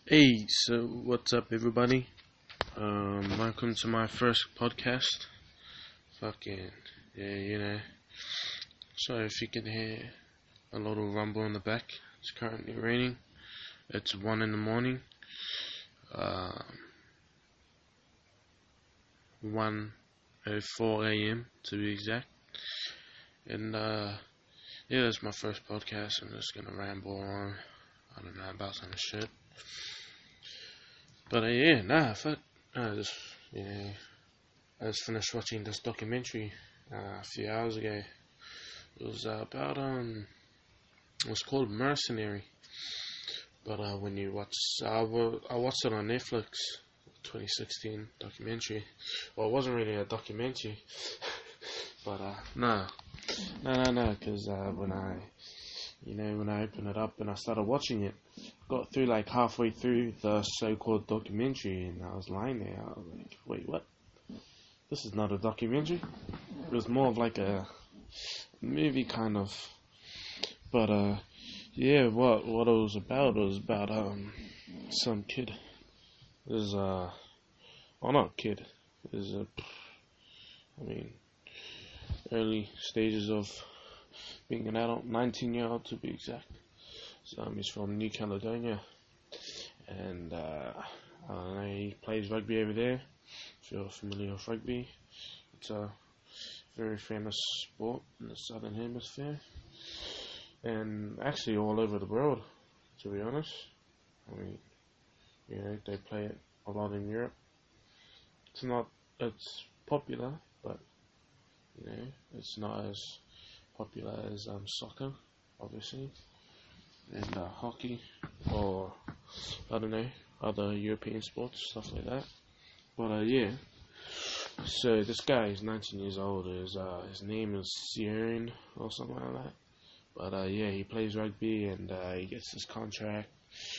Hey, so what's up, everybody? Welcome to my first podcast. Fucking, yeah, Sorry if you can hear a little rumble in the back. It's currently raining. It's 1 in the morning. 1:04 a.m. to be exact. And, yeah, that's my first podcast. I'm just gonna ramble on. I don't know, about some shit. But, I just finished watching this documentary a few hours ago. It was about it was called Mercenary. But when you watch, I watched it on Netflix, 2016 documentary. Well, it wasn't really a documentary, but no, because when I opened it up and I started watching it, got through like halfway through the so-called documentary, and I was lying there. I was like, wait, what? This is not a documentary. It was more of like a movie kind of. But yeah, what it was about some kid. Is not kid. Is early stages of being an adult, 19-year-old to be exact. So he's from New Caledonia, and I don't know, he plays rugby over there. If you're familiar with rugby, it's a very famous sport in the Southern Hemisphere, and actually all over the world, to be honest. They play it a lot in Europe. It's popular, but, it's not as popular as soccer, obviously, and hockey, or, I don't know, other European sports, stuff like that. But, yeah. So this guy is 19 years old. His name is Ciaran or something like that. But yeah, he plays rugby, and he gets his contract.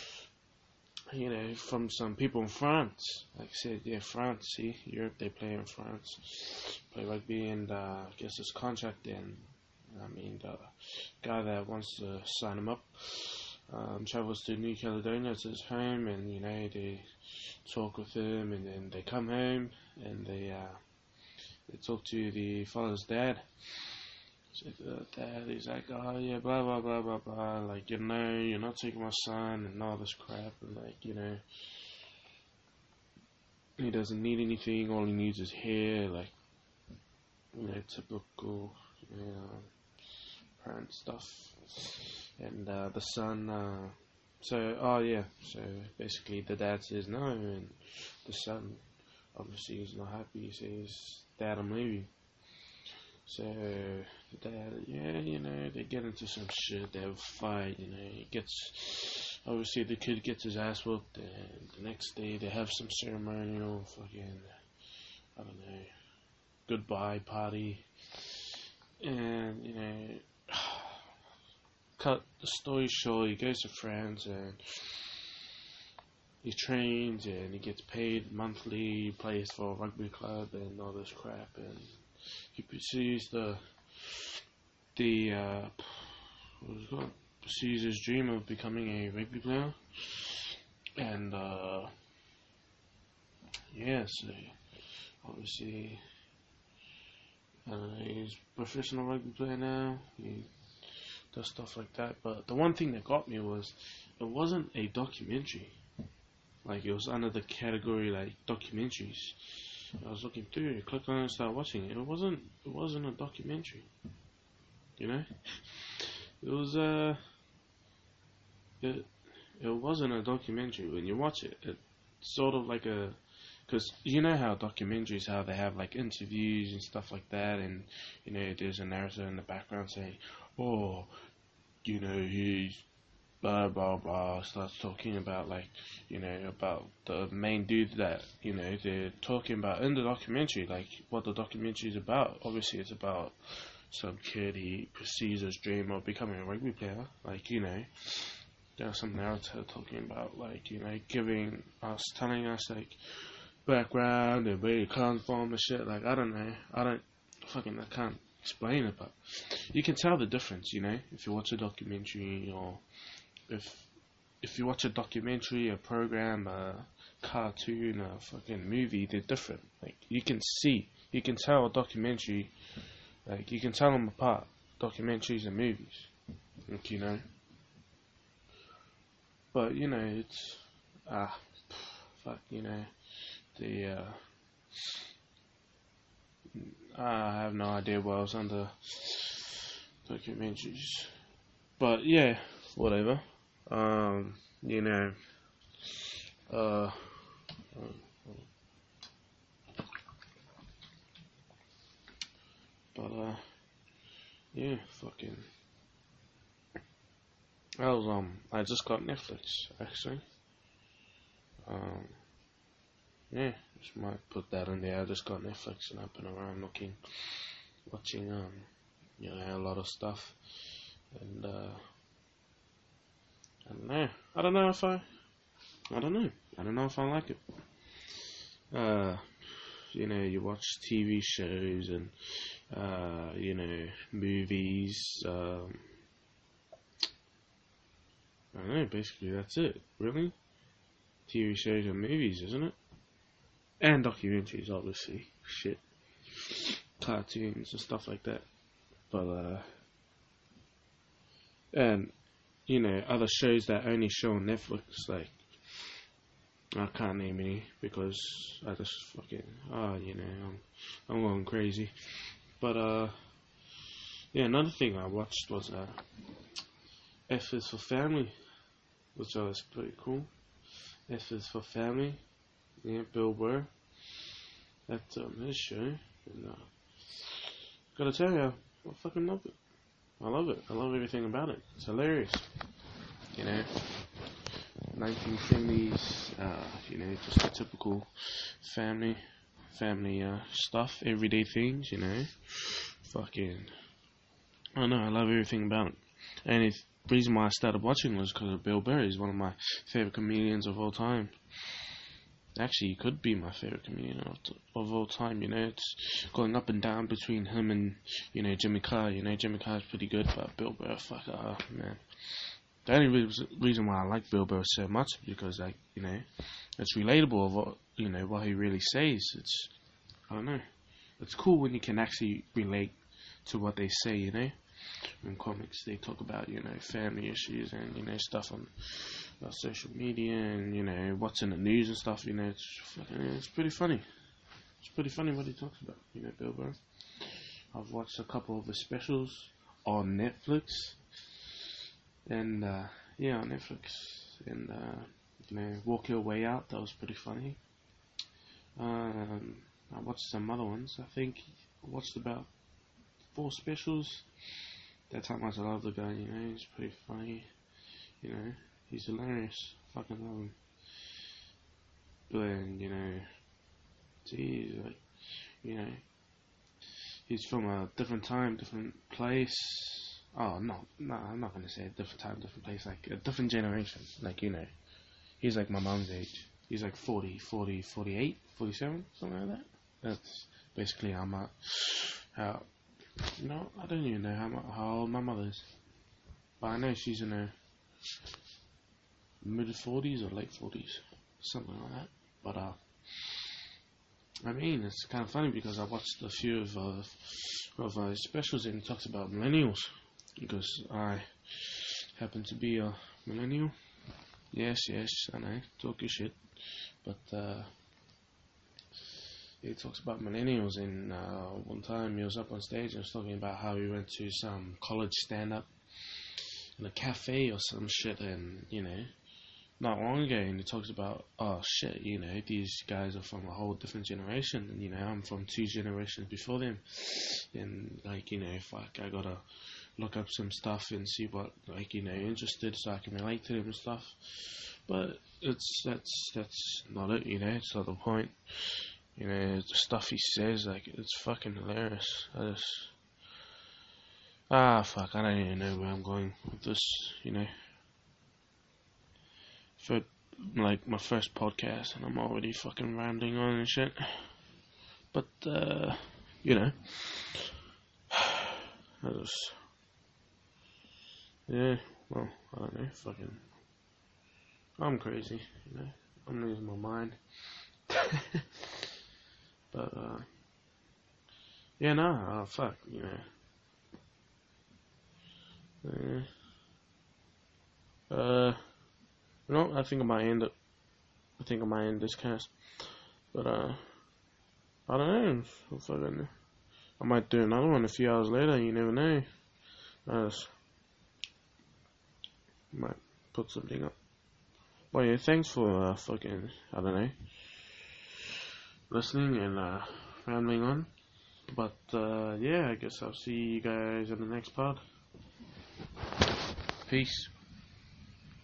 From some people in France. Like I said, yeah, France. See, Europe, they play in France, play rugby, and gets his contract. And the guy that wants to sign him up travels to New Caledonia, it's his home, and they talk with him, and then they come home, and they talk to the father's dad. So the dad is like, oh yeah, blah blah blah blah blah, like, you're not taking my son, and all this crap, and he doesn't need anything, all he needs is hair, like, typical, parent stuff. And the son, so basically the dad says no, and the son obviously is not happy. He says, Dad, I'm leaving. So the dad, they get into some shit, they have a fight, obviously the kid gets his ass whooped, and the next day they have some ceremonial fucking, I don't know, goodbye party, and, cut the story short, he goes to France, and he trains, and he gets paid monthly, he plays for a rugby club, and all this crap, and he pursues pursues his dream of becoming a rugby player, and so obviously, I don't know, he's a professional rugby player now. He does stuff like that. But the one thing that got me was, it wasn't a documentary. Like, it was under the category like documentaries. I was looking through it, clicked on it, and started watching it. It wasn't a documentary. It was it wasn't a documentary. When you watch it, it's sort of like because you know how documentaries, how they have like interviews and stuff like that, and there's a narrator in the background saying, oh, he's blah blah blah, starts talking about like, about the main dude that, they're talking about in the documentary, like what the documentary is about. Obviously it's about some kid, he pursues his dream of becoming a rugby player, like, there's some narrator talking about, like, telling us like background and where he comes from and shit. Like, I can't explain it, but you can tell the difference, if you watch a documentary, or if if you watch a documentary, a program, a cartoon, a fucking movie, they're different. Like you can tell a documentary, like you can tell them apart, documentaries and movies, like But it's fuck, the I have no idea what else under documentaries, but yeah, whatever. You know, uh, but yeah, fucking. I just got Netflix actually. Um, yeah, just might put that in there. I just got Netflix and I've been around watching a lot of stuff, and I don't know. I don't know if I don't know. I don't know if I like it. Uh, you watch TV shows and movies. I don't know. Basically, that's it. Really, TV shows and movies, isn't it? And documentaries, obviously. Shit, cartoons and stuff like that. But and other shows that only show on Netflix, like I can't name any because I just fucking I'm going crazy. But yeah, another thing I watched was F is for Family, which was pretty cool. F is for Family, yeah, Bill Burr. That's his show, and gotta tell you, I fucking love it. I love it. I love everything about it. It's hilarious. 1970s, just the typical family stuff, everyday things, fucking, I don't know, I love everything about it. And the reason why I started watching was because of Bill Burr. He's one of my favorite comedians of all time. Actually, he could be my favorite comedian of all time. It's going up and down between him and Jimmy Carr. Jimmy Carr's pretty good, but Bill Burr, fuck, man. The only reason why I like Bill Burr so much is because, it's relatable of what he really says. I don't know. It's cool when you can actually relate to what they say, In comics, they talk about, family issues and, stuff on social media and, what's in the news and stuff, it's pretty funny. It's pretty funny what he talks about, Bill Burr. I've watched a couple of his specials on Netflix. And, yeah, on Netflix. And, Walk Your Way Out, that was pretty funny. I watched some other ones. I think I watched about 4 specials. That's how much I love the guy, he's pretty funny. He's hilarious. Fucking love him. But, geez, he's from a different time, different place. Oh, no, I'm not gonna say a different time, different place, like a different generation. Like, he's like my mom's age. He's like 40, 48, 47, something like that. That's basically how I don't even know how old my mother is. But I know she's in her mid 40s or late 40s, something like that. But, it's kind of funny because I watched a few of specials and he talks about millennials. Because I happen to be a millennial. Yes, I know, talk your shit. But he talks about millennials, and one time he was up on stage and was talking about how he went to some college stand-up in a cafe or some shit, and, not long ago, and he talks about, oh shit, these guys are from a whole different generation, and, I'm from 2 generations before them, and, fuck, I gotta look up some stuff and see what, interested so I can relate to them and stuff. But that's not it, it's not the point. The stuff he says, it's fucking hilarious. Fuck, I don't even know where I'm going with this, For, my first podcast, and I'm already fucking rambling on and shit. But, I just... Yeah, well, I don't know, fucking... I'm crazy, you know. I'm losing my mind. But yeah, no, fuck, you know. No, I think I might end it. I think I might end this cast. But I don't know. Fucking, I might do another one a few hours later. You never know. I just might put something up. Well, yeah, thanks for fucking, I don't know, listening and rambling on. But yeah, I guess I'll see you guys in the next part. Peace.